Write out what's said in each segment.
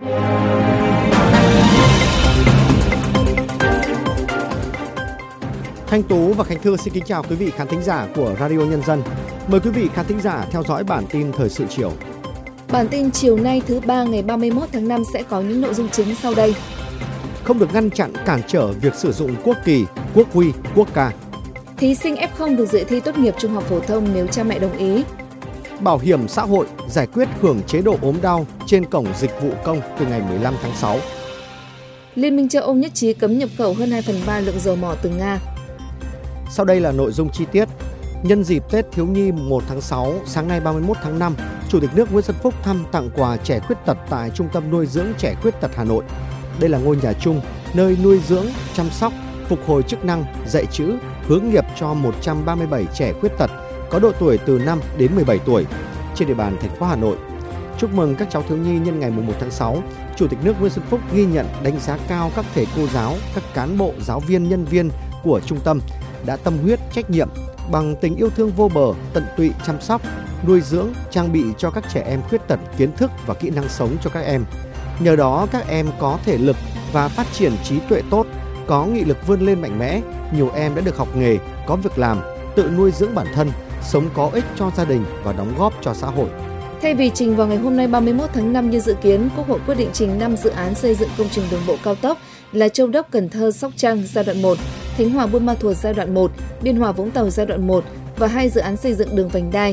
Thanh Tú và Khánh Thư xin kính chào quý vị khán thính giả của Radio Nhân dân. Mời quý vị khán thính giả theo dõi bản tin thời sự chiều. Bản tin chiều nay thứ ba ngày 31 tháng 5 sẽ có những nội dung chính sau đây. Không được ngăn chặn cản trở việc sử dụng quốc kỳ, quốc huy, quốc ca. Thí sinh F0 được dự thi tốt nghiệp trung học phổ thông nếu cha mẹ đồng ý. Bảo hiểm xã hội giải quyết hưởng chế độ ốm đau trên cổng dịch vụ công từ ngày 15 tháng 6. Liên minh châu Âu nhất trí cấm nhập khẩu hơn 2/3 lượng dầu mỏ từ Nga. Sau đây là nội dung chi tiết. Nhân dịp Tết Thiếu nhi 1 tháng 6, sáng nay 31 tháng 5, Chủ tịch nước Nguyễn Xuân Phúc thăm tặng quà trẻ khuyết tật tại Trung tâm nuôi dưỡng trẻ khuyết tật Hà Nội. Đây là ngôi nhà chung, nơi nuôi dưỡng, chăm sóc, phục hồi chức năng, dạy chữ, hướng nghiệp cho 137 trẻ khuyết tật có độ tuổi từ 5 đến 17 tuổi trên địa bàn thành phố Hà Nội. Chúc mừng các cháu thiếu nhi nhân ngày 1 tháng 6, Chủ tịch nước Nguyễn Xuân Phúc ghi nhận, đánh giá cao các thầy cô giáo, các cán bộ, giáo viên, nhân viên của trung tâm đã tâm huyết, trách nhiệm, bằng tình yêu thương vô bờ, tận tụy chăm sóc, nuôi dưỡng, trang bị cho các trẻ em khuyết tật kiến thức và kỹ năng sống cho các em. Nhờ đó các em có thể lực và phát triển trí tuệ tốt, có nghị lực vươn lên mạnh mẽ, nhiều em đã được học nghề, có việc làm, tự nuôi dưỡng bản thân, sống có ích cho gia đình và đóng góp cho xã hội. Thay vì trình vào ngày hôm nay 31 tháng 5 như dự kiến, Quốc hội quyết định trình 5 dự án xây dựng công trình đường bộ cao tốc là Châu Đốc - Cần Thơ - Sóc Trăng giai đoạn 1, Khánh Hòa - Buôn Ma Thuột giai đoạn 1, Biên Hòa - Vũng Tàu giai đoạn 1 và 2 dự án xây dựng đường vành đai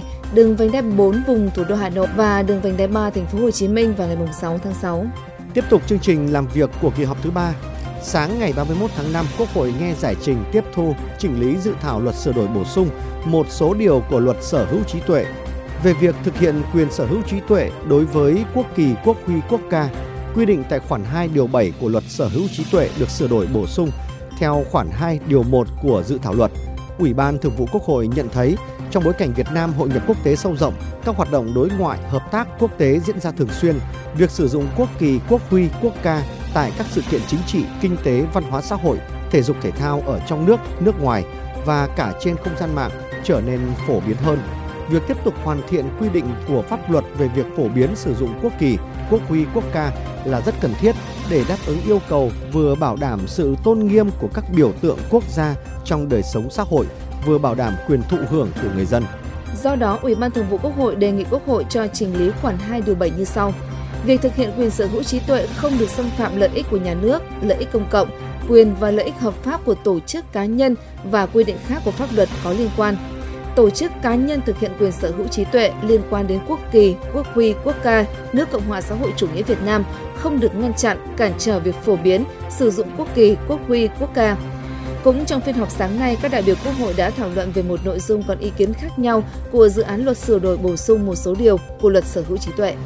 4 vùng thủ đô Hà Nội và đường vành đai 3 thành phố Hồ Chí Minh vào ngày 6 tháng 6. Tiếp tục chương trình làm việc của kỳ họp thứ 3. Sáng ngày 31 tháng 5, Quốc hội nghe giải trình tiếp thu, chỉnh lý dự thảo luật sửa đổi bổ sung một số điều của luật sở hữu trí tuệ về việc thực hiện quyền sở hữu trí tuệ đối với quốc kỳ, quốc huy, quốc ca, quy định tại khoản 2 điều 7 của luật sở hữu trí tuệ được sửa đổi bổ sung theo khoản 2 điều 1 của dự thảo luật. Ủy ban Thường vụ Quốc hội nhận thấy, trong bối cảnh Việt Nam hội nhập quốc tế sâu rộng, các hoạt động đối ngoại, hợp tác quốc tế diễn ra thường xuyên, việc sử dụng quốc kỳ, quốc huy, quốc ca tại các sự kiện chính trị, kinh tế, văn hóa xã hội, thể dục thể thao ở trong nước, nước ngoài và cả trên không gian mạng trở nên phổ biến hơn. Việc tiếp tục hoàn thiện quy định của pháp luật về việc phổ biến sử dụng quốc kỳ, quốc huy, quốc ca là rất cần thiết để đáp ứng yêu cầu vừa bảo đảm sự tôn nghiêm của các biểu tượng quốc gia trong đời sống xã hội, vừa bảo đảm quyền thụ hưởng của người dân. Do đó, Ủy ban Thường vụ Quốc hội đề nghị Quốc hội cho chỉnh lý khoản 2 điều 7 như sau. Việc thực hiện quyền sở hữu trí tuệ không được xâm phạm lợi ích của nhà nước, lợi ích công cộng, quyền và lợi ích hợp pháp của tổ chức cá nhân và quy định khác của pháp luật có liên quan. Tổ chức cá nhân thực hiện quyền sở hữu trí tuệ liên quan đến quốc kỳ, quốc huy, quốc ca nước Cộng hòa xã hội chủ nghĩa Việt Nam không được ngăn chặn, cản trở việc phổ biến, sử dụng quốc kỳ, quốc huy, quốc ca. Cũng trong phiên họp sáng nay, các đại biểu Quốc hội đã thảo luận về một nội dung còn ý kiến khác nhau của dự án luật sửa đổi bổ sung một số điều của luật sở hữu trí tuệ.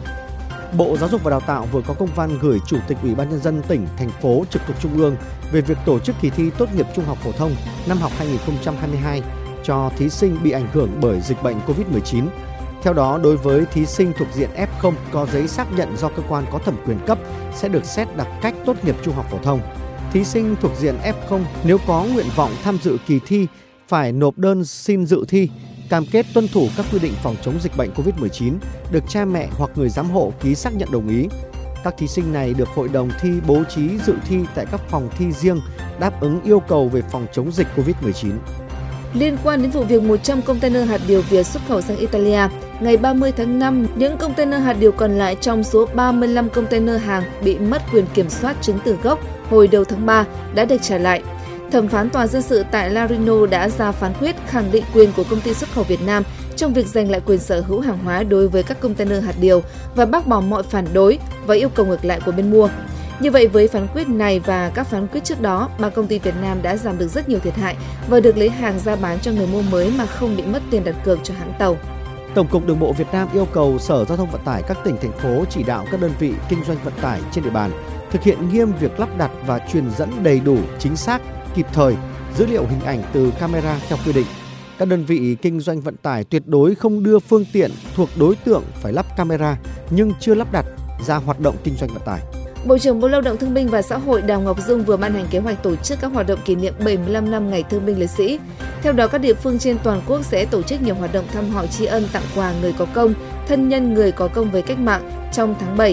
Bộ Giáo dục và Đào tạo vừa có công văn gửi Chủ tịch Ủy ban Nhân dân tỉnh, thành phố trực thuộc Trung ương về việc tổ chức kỳ thi tốt nghiệp trung học phổ thông năm học 2022 cho thí sinh bị ảnh hưởng bởi dịch bệnh COVID-19. Theo đó, đối với thí sinh thuộc diện F0 có giấy xác nhận do cơ quan có thẩm quyền cấp sẽ được xét đặc cách tốt nghiệp trung học phổ thông. Thí sinh thuộc diện F0 nếu có nguyện vọng tham dự kỳ thi phải nộp đơn xin dự thi, cam kết tuân thủ các quy định phòng chống dịch bệnh COVID-19, được cha mẹ hoặc người giám hộ ký xác nhận đồng ý. Các thí sinh này được hội đồng thi bố trí dự thi tại các phòng thi riêng đáp ứng yêu cầu về phòng chống dịch COVID-19. Liên quan đến vụ việc 100 container hạt điều Việt xuất khẩu sang Italia, ngày 30 tháng 5, những container hạt điều còn lại trong số 35 container hàng bị mất quyền kiểm soát chứng từ gốc hồi đầu tháng 3 đã được trả lại. Thẩm phán Tòa dân sự tại Larino đã ra phán quyết khẳng định quyền của công ty xuất khẩu Việt Nam trong việc giành lại quyền sở hữu hàng hóa đối với các container hạt điều và bác bỏ mọi phản đối và yêu cầu ngược lại của bên mua. Như vậy, với phán quyết này và các phán quyết trước đó, 3 công ty Việt Nam đã giảm được rất nhiều thiệt hại và được lấy hàng ra bán cho người mua mới mà không bị mất tiền đặt cược cho hãng tàu. Tổng cục Đường bộ Việt Nam yêu cầu Sở Giao thông Vận tải các tỉnh, thành phố chỉ đạo các đơn vị kinh doanh vận tải trên địa bàn thực hiện nghiêm việc lắp đặt và truyền dẫn đầy đủ, chính xác, kịp thời dữ liệu hình ảnh từ camera theo quy định. Các đơn vị kinh doanh vận tải tuyệt đối không đưa phương tiện thuộc đối tượng phải lắp camera nhưng chưa lắp đặt ra hoạt động kinh doanh vận tải. Bộ trưởng Bộ Lao động Thương binh và Xã hội Đào Ngọc Dung vừa ban hành kế hoạch tổ chức các hoạt động kỷ niệm 75 năm Ngày Thương binh Liệt sĩ. Theo đó, các địa phương trên toàn quốc sẽ tổ chức nhiều hoạt động thăm hỏi tri ân, tặng quà người có công, thân nhân người có công với cách mạng trong tháng 7.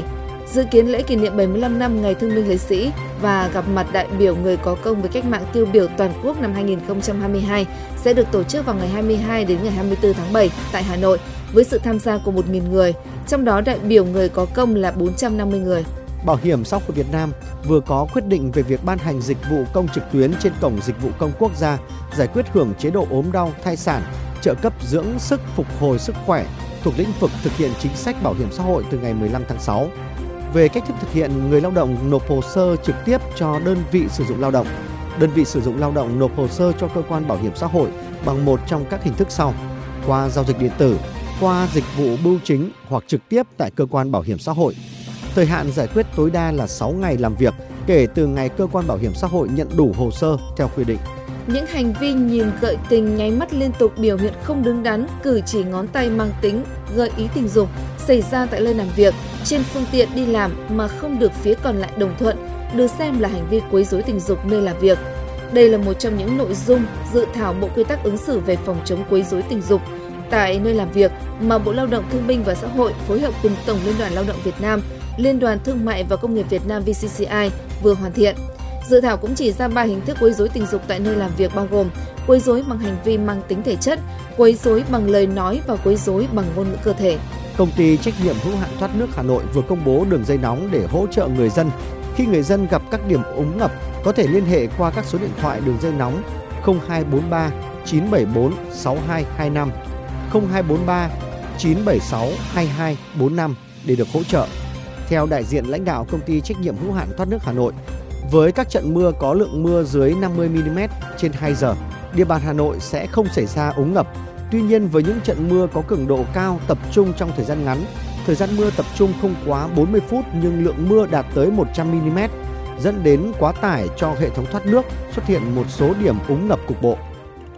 Dự kiến lễ kỷ niệm 75 năm Ngày Thương binh Liệt sĩ và gặp mặt đại biểu người có công với cách mạng tiêu biểu toàn quốc năm 2022 sẽ được tổ chức vào ngày 22 đến ngày 24 tháng 7 tại Hà Nội với sự tham gia của 1.000 người, trong đó đại biểu người có công là 450 người. Bảo hiểm xã hội Việt Nam vừa có quyết định về việc ban hành dịch vụ công trực tuyến trên cổng dịch vụ công quốc gia, giải quyết hưởng chế độ ốm đau, thai sản, trợ cấp dưỡng sức phục hồi sức khỏe thuộc lĩnh vực thực hiện chính sách bảo hiểm xã hội từ ngày 15 tháng 6. Về cách thức thực hiện, người lao động nộp hồ sơ trực tiếp cho đơn vị sử dụng lao động. Đơn vị sử dụng lao động nộp hồ sơ cho cơ quan bảo hiểm xã hội bằng một trong các hình thức sau: qua giao dịch điện tử, qua dịch vụ bưu chính hoặc trực tiếp tại cơ quan bảo hiểm xã hội. Thời hạn giải quyết tối đa là 6 ngày làm việc kể từ ngày cơ quan bảo hiểm xã hội nhận đủ hồ sơ theo quy định. Những hành vi nhìn gợi tình, nháy mắt liên tục, biểu hiện không đứng đắn, cử chỉ ngón tay mang tính gợi ý tình dục xảy ra tại nơi làm việc, trên phương tiện đi làm mà không được phía còn lại đồng thuận, được xem là hành vi quấy rối tình dục nơi làm việc. Đây là một trong những nội dung dự thảo Bộ Quy tắc ứng xử về phòng chống quấy rối tình dục tại nơi làm việc mà Bộ Lao động Thương binh và Xã hội phối hợp cùng Tổng Liên đoàn Lao động Việt Nam, Liên đoàn Thương mại và Công nghiệp Việt Nam VCCI vừa hoàn thiện. Dự thảo cũng chỉ ra 3 hình thức quấy rối tình dục tại nơi làm việc bao gồm quấy rối bằng hành vi mang tính thể chất, quấy rối bằng lời nói và quấy rối bằng ngôn ngữ cơ thể. Công ty trách nhiệm hữu hạn thoát nước Hà Nội vừa công bố đường dây nóng để hỗ trợ người dân. Khi người dân gặp các điểm úng ngập, có thể liên hệ qua các số điện thoại đường dây nóng 0243 974 6225, 0243 976 2245 để được hỗ trợ. Theo đại diện lãnh đạo công ty trách nhiệm hữu hạn thoát nước Hà Nội, với các trận mưa có lượng mưa dưới 50 mm trên 2 giờ, địa bàn Hà Nội sẽ không xảy ra úng ngập. Tuy nhiên, với những trận mưa có cường độ cao tập trung trong thời gian ngắn, thời gian mưa tập trung không quá 40 phút nhưng lượng mưa đạt tới 100 mm, dẫn đến quá tải cho hệ thống thoát nước, xuất hiện một số điểm úng ngập cục bộ.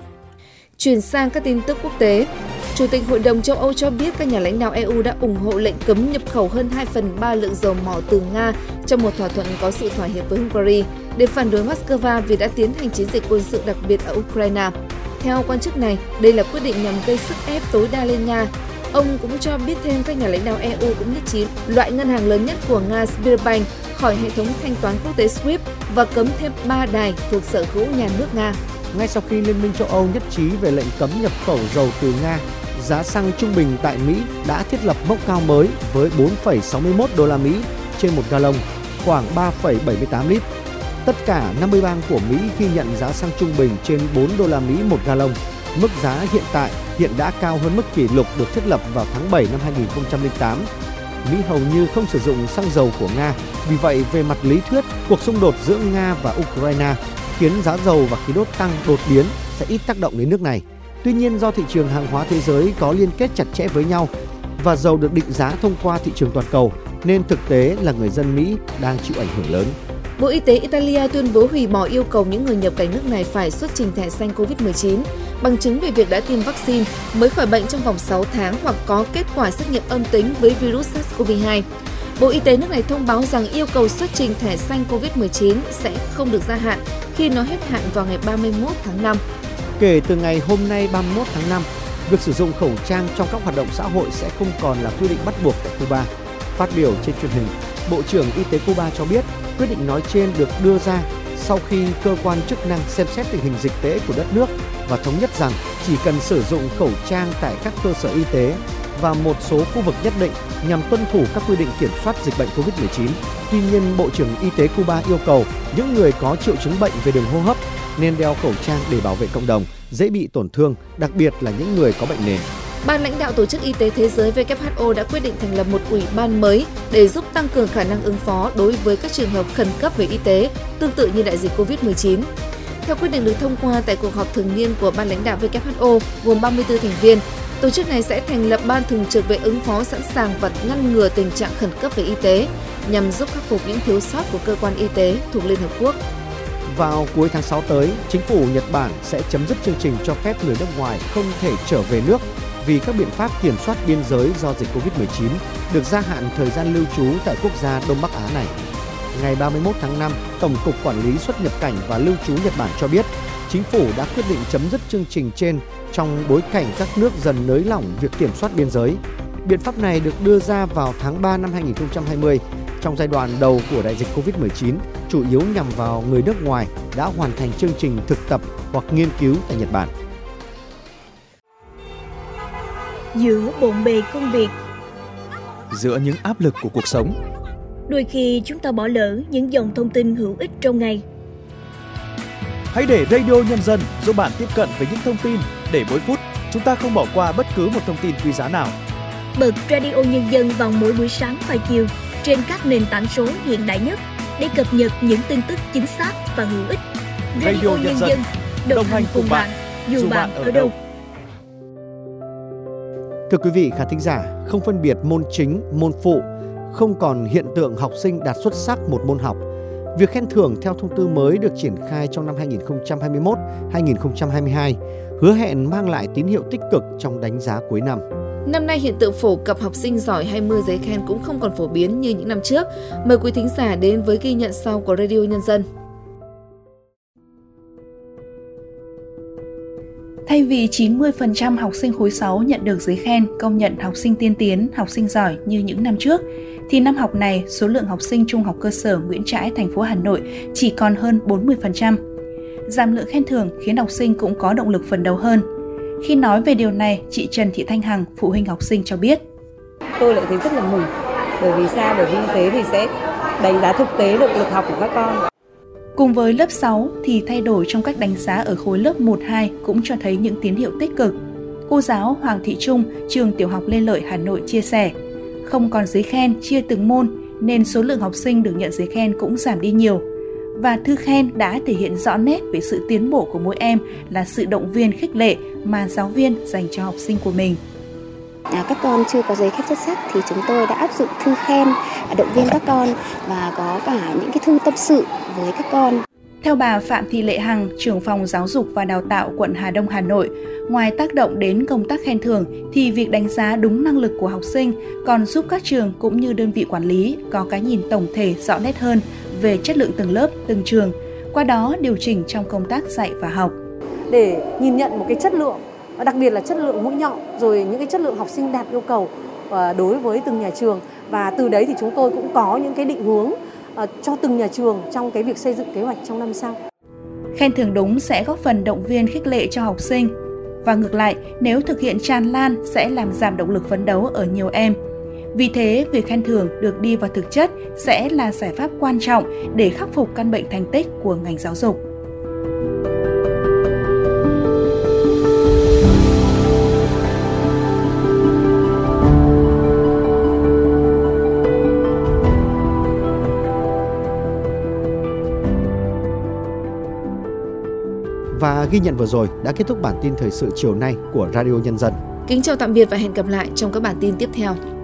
Chuyển sang các tin tức quốc tế, Chủ tịch Hội đồng châu Âu cho biết các nhà lãnh đạo EU đã ủng hộ lệnh cấm nhập khẩu hơn 2/3 lượng dầu mỏ từ Nga trong một thỏa thuận có sự thỏa hiệp với Hungary để phản đối Moscow vì đã tiến hành chiến dịch quân sự đặc biệt ở Ukraine. Theo quan chức này, đây là quyết định nhằm gây sức ép tối đa lên Nga. Ông cũng cho biết thêm các nhà lãnh đạo EU cũng nhất trí loại ngân hàng lớn nhất của Nga Sberbank khỏi hệ thống thanh toán quốc tế SWIFT và cấm thêm 3 đài thuộc sở hữu nhà nước Nga. Ngay sau khi Liên minh châu Âu nhất trí về lệnh cấm nhập khẩu dầu từ Nga, giá xăng trung bình tại Mỹ đã thiết lập mốc cao mới với 4,61 đô la Mỹ trên 1 gallon, khoảng 3,78 lít. Tất cả 50 bang của Mỹ ghi nhận giá xăng trung bình trên 4 đô la Mỹ 1 gallon. Mức giá hiện tại đã cao hơn mức kỷ lục được thiết lập vào tháng 7 năm 2008. Mỹ hầu như không sử dụng xăng dầu của Nga, vì vậy về mặt lý thuyết, cuộc xung đột giữa Nga và Ukraine khiến giá dầu và khí đốt tăng đột biến sẽ ít tác động đến nước này. Tuy nhiên, do thị trường hàng hóa thế giới có liên kết chặt chẽ với nhau và dầu được định giá thông qua thị trường toàn cầu, nên thực tế là người dân Mỹ đang chịu ảnh hưởng lớn. Bộ Y tế Italia tuyên bố hủy bỏ yêu cầu những người nhập cảnh nước này phải xuất trình thẻ xanh COVID-19, bằng chứng về việc đã tiêm vaccine, mới khỏi bệnh trong vòng 6 tháng hoặc có kết quả xét nghiệm âm tính với virus SARS-CoV-2. Bộ Y tế nước này thông báo rằng yêu cầu xuất trình thẻ xanh COVID-19 sẽ không được gia hạn khi nó hết hạn vào ngày 31 tháng 5. Kể từ ngày hôm nay 31 tháng 5, việc sử dụng khẩu trang trong các hoạt động xã hội sẽ không còn là quy định bắt buộc tại Cuba. Phát biểu trên truyền hình, Bộ trưởng Y tế Cuba cho biết quyết định nói trên được đưa ra sau khi cơ quan chức năng xem xét tình hình dịch tễ của đất nước và thống nhất rằng chỉ cần sử dụng khẩu trang tại các cơ sở y tế và một số khu vực nhất định nhằm tuân thủ các quy định kiểm soát dịch bệnh COVID-19. Tuy nhiên, Bộ trưởng Y tế Cuba yêu cầu những người có triệu chứng bệnh về đường hô hấp nên đeo khẩu trang để bảo vệ cộng đồng, dễ bị tổn thương, đặc biệt là những người có bệnh nền. Ban lãnh đạo Tổ chức Y tế Thế giới WHO đã quyết định thành lập một ủy ban mới để giúp tăng cường khả năng ứng phó đối với các trường hợp khẩn cấp về y tế, tương tự như đại dịch COVID-19. Theo quyết định được thông qua tại cuộc họp thường niên của Ban lãnh đạo WHO gồm 34 thành viên, tổ chức này sẽ thành lập ban thường trực về ứng phó sẵn sàng và ngăn ngừa tình trạng khẩn cấp về y tế, nhằm giúp khắc phục những thiếu sót của cơ quan y tế thuộc Liên Hợp Quốc. Vào cuối tháng 6 tới, chính phủ Nhật Bản sẽ chấm dứt chương trình cho phép người nước ngoài không thể trở về nước vì các biện pháp kiểm soát biên giới do dịch COVID-19 được gia hạn thời gian lưu trú tại quốc gia Đông Bắc Á này. Ngày 31 tháng 5, Tổng cục Quản lý xuất nhập cảnh và lưu trú Nhật Bản cho biết, chính phủ đã quyết định chấm dứt chương trình trên trong bối cảnh các nước dần nới lỏng việc kiểm soát biên giới. Biện pháp này được đưa ra vào tháng 3 năm 2020 trong giai đoạn đầu của đại dịch Covid-19, chủ yếu nhằm vào người nước ngoài đã hoàn thành chương trình thực tập hoặc nghiên cứu tại Nhật Bản. Giữa bộn bề công việc, giữa những áp lực của cuộc sống, đôi khi chúng ta bỏ lỡ những dòng thông tin hữu ích trong ngày. Hãy để Radio Nhân dân giúp bạn tiếp cận với những thông tin để mỗi phút chúng ta không bỏ qua bất cứ một thông tin quý giá nào. Bật Radio Nhân dân vào mỗi buổi sáng và chiều trên các nền tảng số hiện đại nhất để cập nhật những tin tức chính xác và hữu ích. Radio Nhân dân đồng hành cùng bạn dù bạn ở đâu. Thưa quý vị khán thính giả, không phân biệt môn chính, môn phụ, không còn hiện tượng học sinh đạt xuất sắc một môn học. Việc khen thưởng theo thông tư mới được triển khai trong năm 2021-2022, hứa hẹn mang lại tín hiệu tích cực trong đánh giá cuối năm. Năm nay hiện tượng phổ cập học sinh giỏi hay mưa giấy khen cũng không còn phổ biến như những năm trước. Mời quý thính giả đến với ghi nhận sau của Radio Nhân dân. Thay vì 90% học sinh khối 6 nhận được giấy khen công nhận học sinh tiên tiến, học sinh giỏi như những năm trước, thì năm học này số lượng học sinh trung học cơ sở Nguyễn Trãi, thành phố Hà Nội chỉ còn hơn 40%. Giảm lượng khen thưởng khiến học sinh cũng có động lực phấn đấu hơn. Khi nói về điều này, chị Trần Thị Thanh Hằng, phụ huynh học sinh cho biết. Tôi lại thấy rất là mừng. Bởi vì sao? Bởi vì như thế thì sẽ đánh giá thực tế được lực học của các con. Cùng với lớp 6 thì thay đổi trong cách đánh giá ở khối lớp 1-2 cũng cho thấy những tín hiệu tích cực. Cô giáo Hoàng Thị Trung, trường tiểu học Lê Lợi, Hà Nội chia sẻ, không còn giấy khen chia từng môn nên số lượng học sinh được nhận giấy khen cũng giảm đi nhiều. Và thư khen đã thể hiện rõ nét về sự tiến bộ của mỗi em là sự động viên khích lệ mà giáo viên dành cho học sinh của mình. Các con chưa có giấy khen xuất sắc thì chúng tôi đã áp dụng thư khen động viên các con và có cả những cái thư tâm sự với các con. Theo bà Phạm Thị Lệ Hằng, trưởng phòng giáo dục và đào tạo quận Hà Đông, Hà Nội, ngoài tác động đến công tác khen thưởng thì việc đánh giá đúng năng lực của học sinh còn giúp các trường cũng như đơn vị quản lý có cái nhìn tổng thể rõ nét hơn về chất lượng từng lớp, từng trường, qua đó điều chỉnh trong công tác dạy và học. Để nhìn nhận một cái chất lượng, đặc biệt là chất lượng mũi nhọn, rồi những cái chất lượng học sinh đạt yêu cầu đối với từng nhà trường, và từ đấy thì chúng tôi cũng có những cái định hướng cho từng nhà trường trong cái việc xây dựng kế hoạch trong năm sau. Khen thưởng đúng sẽ góp phần động viên khích lệ cho học sinh. Và ngược lại, nếu thực hiện tràn lan sẽ làm giảm động lực phấn đấu ở nhiều em. Vì thế, việc khen thưởng được đi vào thực chất sẽ là giải pháp quan trọng để khắc phục căn bệnh thành tích của ngành giáo dục. Và ghi nhận vừa rồi đã kết thúc bản tin thời sự chiều nay của Radio Nhân dân. Kính chào tạm biệt và hẹn gặp lại trong các bản tin tiếp theo.